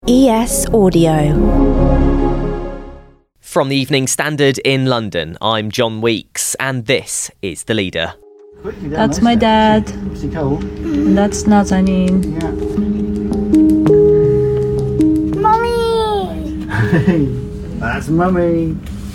ES Audio. From the Evening Standard in London, I'm John Weeks, and this is The Leader. That's my dad. And that's Nazanin. Mummy! That's Mummy.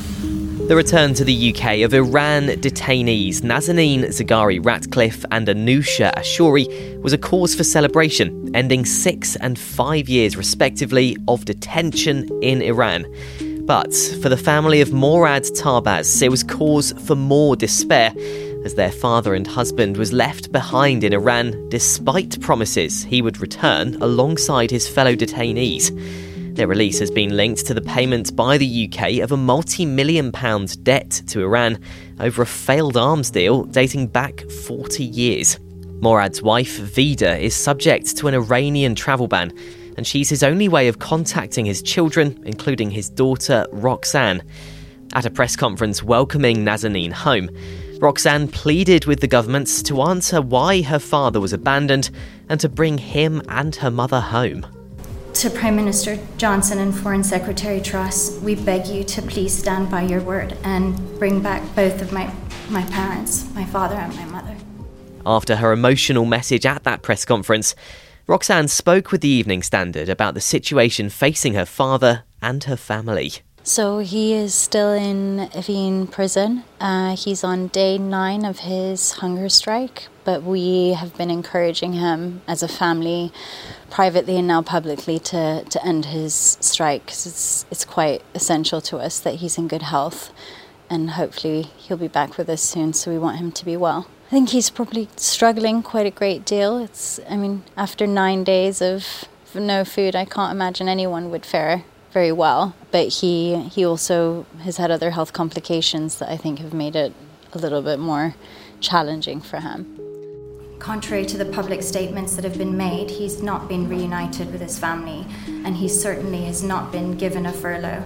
The return to the UK of Iran detainees Nazanin Zaghari-Ratcliffe and Anousheh Ashouri was a cause for celebration, ending 6 and 5 years respectively of detention in Iran. But for the family of Morad Tarbaz, it was cause for more despair, as their father and husband was left behind in Iran despite promises he would return alongside his fellow detainees. Their release has been linked to the payment by the UK of a multi-million-pound debt to Iran over a failed arms deal dating back 40 years. Morad's wife, Vida, is subject to an Iranian travel ban, and she's his only way of contacting his children, including his daughter, Roxanne. At a press conference welcoming Nazanin home, Roxanne pleaded with the governments to answer why her father was abandoned and to bring him and her mother home. To Prime Minister Johnson and Foreign Secretary Truss, we beg you to please stand by your word and bring back both of my parents, my father and my mother. After her emotional message at that press conference, Roxanne spoke with the Evening Standard about the situation facing her father and her family. So he is still in Evin prison. He's on day 9 of his hunger strike, but we have been encouraging him as a family, privately and now publicly, to end his strike, because it's quite essential to us that he's in good health, and hopefully he'll be back with us soon, so we want him to be well. I think he's probably struggling quite a great deal. After 9 days of no food, I can't imagine anyone would fare very well, but he also has had other health complications that I think have made it a little bit more challenging for him. Contrary to the public statements that have been made, he's not been reunited with his family, and he certainly has not been given a furlough,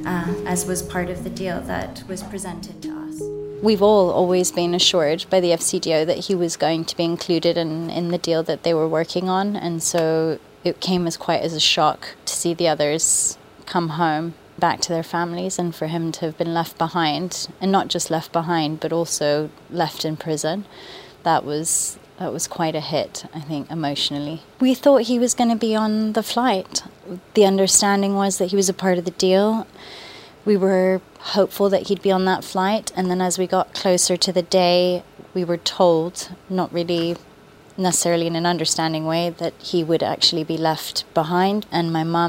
as was part of the deal that was presented to us. We've all always been assured by the FCDO that he was going to be included in the deal that they were working on, and so it came as a shock to see the others come home back to their families, and for him to have been left behind, and not just left behind but also left in prison. That was quite a hit, I think, emotionally. We thought he was going to be on the flight. The understanding was that he was a part of the deal. We were hopeful that he'd be on that flight, and then as we got closer to the day, we were told, not really necessarily in an understanding way, that he would actually be left behind. And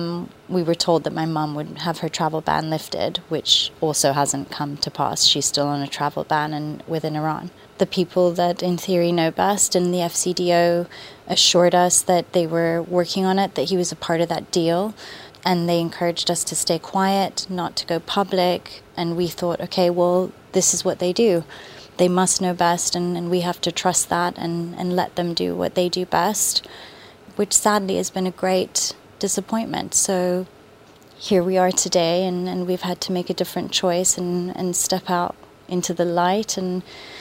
we were told that my mum would have her travel ban lifted, which also hasn't come to pass. She's still on a travel ban within Iran. The people that in theory know best and the FCDO assured us that they were working on it, that he was a part of that deal, and they encouraged us to stay quiet, not to go public, and we thought, okay, well, this is what they do. They must know best, and we have to trust that and let them do what they do best, which sadly has been a great disappointment. So here we are today, and we've had to make a different choice and step out into the light and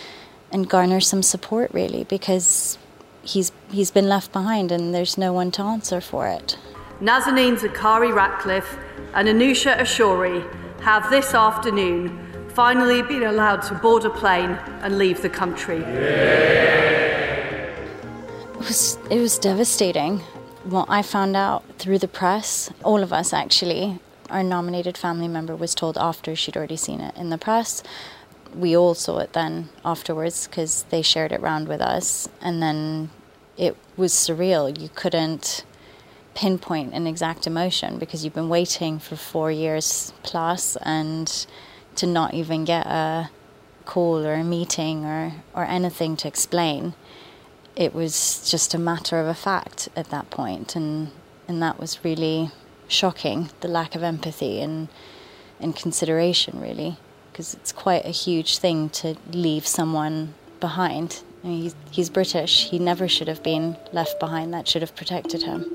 garner some support, really, because he's been left behind and there's no one to answer for it. Nazanin Zaghari-Ratcliffe and Anousheh Ashouri have this afternoon finally been allowed to board a plane and leave the country. It was devastating. Well, I found out through the press, all of us actually. Our nominated family member was told after she'd already seen it in the press. We all saw it then afterwards because they shared it round with us, and then it was surreal. You couldn't pinpoint an exact emotion because you've been waiting for 4 years plus, and to not even get a call or a meeting or anything to explain. It was just a matter of a fact at that point, and that was really shocking, the lack of empathy and consideration, really, because it's quite a huge thing to leave someone behind. I mean, he's British. He never should have been left behind. That should have protected him.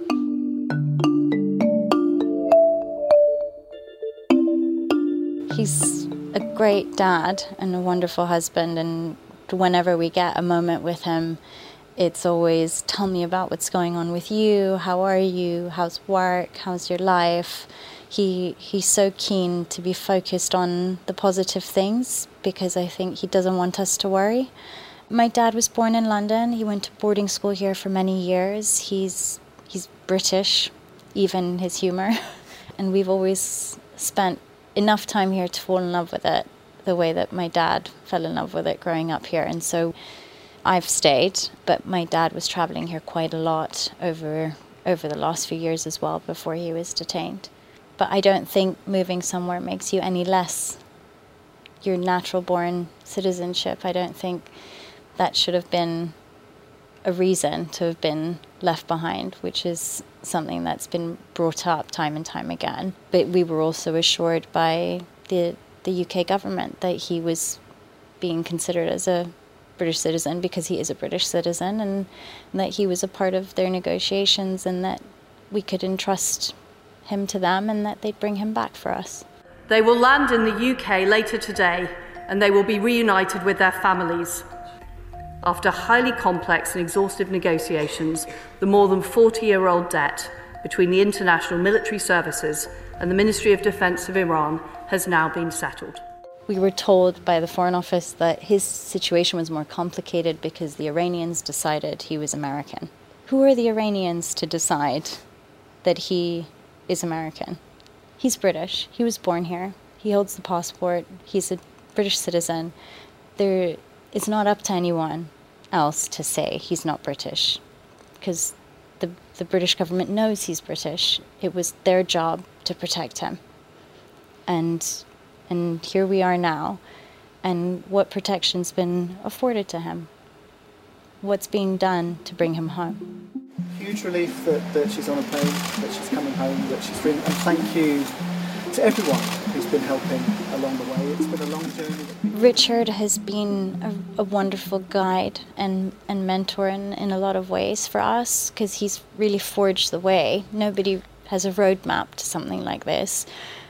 He's a great dad and a wonderful husband, and whenever we get a moment with him, It's always, tell me about what's going on with you. How are you? How's work? How's your life? He's so keen to be focused on the positive things because I think he doesn't want us to worry. My dad was born in London. He went to boarding school here for many years. He's British, even his humour. And we've always spent enough time here to fall in love with it, the way that my dad fell in love with it growing up here. And so I've stayed, but my dad was travelling here quite a lot over the last few years as well before he was detained. But I don't think moving somewhere makes you any less your natural-born citizenship. I don't think that should have been a reason to have been left behind, which is something that's been brought up time and time again. But we were also assured by the UK government that he was being considered as a British citizen because he is a British citizen, and that he was a part of their negotiations, and that we could entrust him to them and that they'd bring him back for us. They will land in the UK later today, and they will be reunited with their families. After highly complex and exhaustive negotiations, the more than 40-year-old debt between the international military services and the Ministry of Defence of Iran has now been settled. We were told by the Foreign Office that his situation was more complicated because the Iranians decided he was American. Who are the Iranians to decide that he is American? He's British. He was born here. He holds the passport. He's a British citizen. It's not up to anyone else to say he's not British, because the British government knows he's British. It was their job to protect him. And here we are now, and what protection's been afforded to him? What's being done to bring him home? Huge relief that she's on a plane, that she's coming home, that she's free. And thank you to everyone who's been helping along the way. It's been a long journey. Richard has been a wonderful guide and mentor in a lot of ways for us, because he's really forged the way. Nobody has a roadmap to something like this.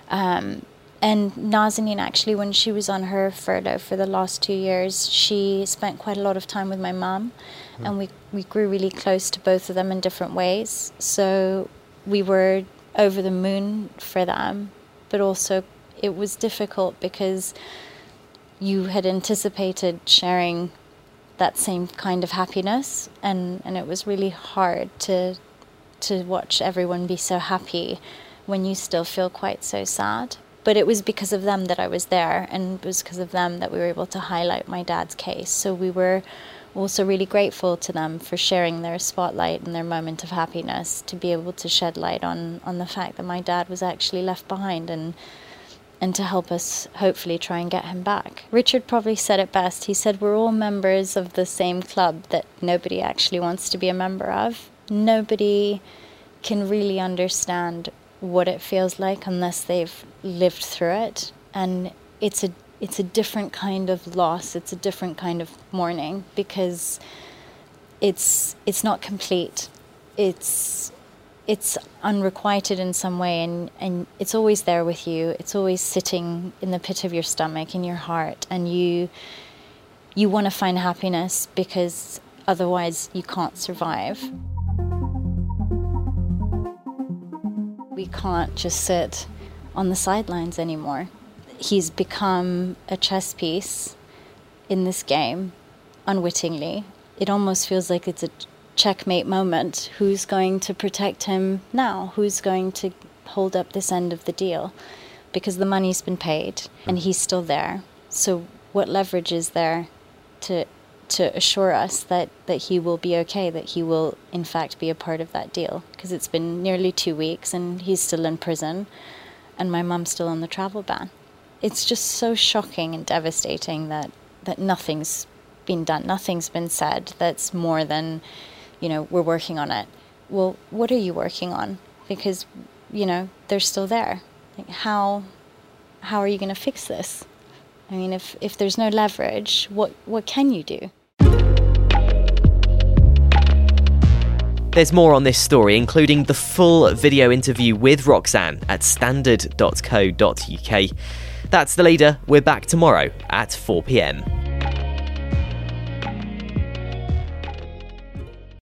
And Nazanin, actually, when she was on her furlough for the last 2 years, she spent quite a lot of time with my mum, and we grew really close to both of them in different ways. So we were over the moon for them, but also it was difficult because you had anticipated sharing that same kind of happiness, and it was really hard to watch everyone be so happy when you still feel quite so sad. But it was because of them that I was there, and it was because of them that we were able to highlight my dad's case. So we were also really grateful to them for sharing their spotlight and their moment of happiness, to be able to shed light on the fact that my dad was actually left behind, and to help us hopefully try and get him back. Richard probably said it best. He said, we're all members of the same club that nobody actually wants to be a member of. Nobody can really understand what it feels like unless they've lived through it, and it's a different kind of loss. It's a different kind of mourning, because it's not complete. It's unrequited in some way, and it's always there with you. It's always sitting in the pit of your stomach, in your heart, and you want to find happiness, because otherwise you can't survive. We can't just sit on the sidelines anymore. He's become a chess piece in this game, unwittingly. It almost feels like it's a checkmate moment. Who's going to protect him now? Who's going to hold up this end of the deal? Because the money's been paid and he's still there. So what leverage is there to assure us that he will be okay, that he will in fact be a part of that deal? Because it's been nearly 2 weeks and he's still in prison, and my mum's still on the travel ban. It's just so shocking and devastating that nothing's been done, nothing's been said that's more than, we're working on it. Well, what are you working on? Because, they're still there. Like, how are you going to fix this? I mean, if there's no leverage, what can you do? There's more on this story, including the full video interview with Roxanne at standard.co.uk. That's The Leader. We're back tomorrow at 4 p.m.